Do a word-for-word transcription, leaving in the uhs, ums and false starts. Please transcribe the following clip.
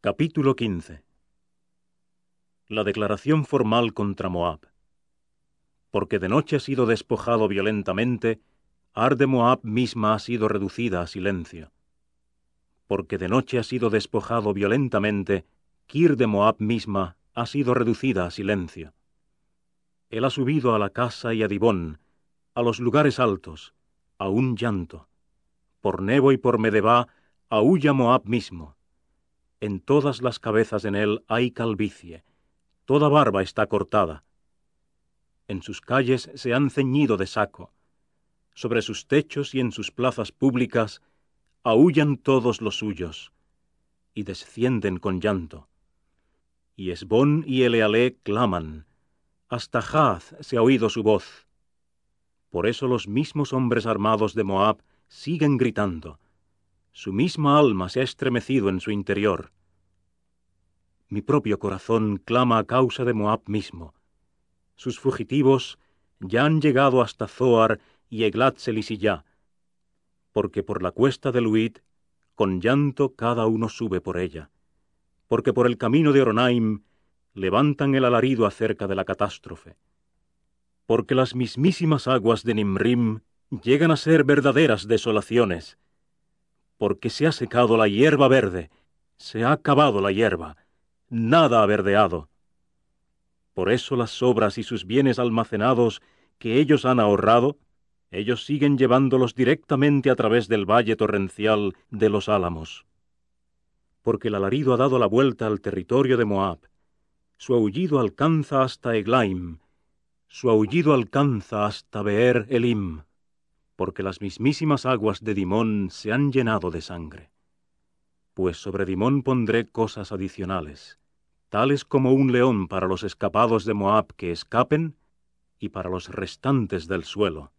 Capítulo quince. La declaración formal contra Moab. Porque de noche ha sido despojado violentamente, Ar de Moab misma ha sido reducida a silencio. Porque de noche ha sido despojado violentamente, Kir de Moab misma ha sido reducida a silencio. Él ha subido a la casa y a Dibón, a los lugares altos, a un llanto. Por Nebo y por Medeba aúlla Moab mismo. En todas las cabezas en él hay calvicie, toda barba está cortada. En sus calles se han ceñido de saco, sobre sus techos y en sus plazas públicas aúllan todos los suyos, y descienden con llanto. Y Esbón y Elealé claman, hasta Jaz se ha oído su voz. Por eso los mismos hombres armados de Moab siguen gritando, su misma alma se ha estremecido en su interior. Mi propio corazón clama a causa de Moab mismo. Sus fugitivos ya han llegado hasta Zoar y Eglat-Selisiyá, porque por la cuesta de Luid, con llanto cada uno sube por ella, porque por el camino de Horonaim levantan el alarido acerca de la catástrofe. Porque las mismísimas aguas de Nimrim llegan a ser verdaderas desolaciones, porque se ha secado la hierba verde, se ha acabado la hierba, nada ha verdeado. Por eso las sobras y sus bienes almacenados que ellos han ahorrado, ellos siguen llevándolos directamente a través del valle torrencial de los Álamos. Porque el alarido ha dado la vuelta al territorio de Moab, su aullido alcanza hasta Eglaim, su aullido alcanza hasta Beer Elim, porque las mismísimas aguas de Dimón se han llenado de sangre. Pues sobre Dimón pondré cosas adicionales, tales como un león para los escapados de Moab que escapen, y para los restantes del suelo.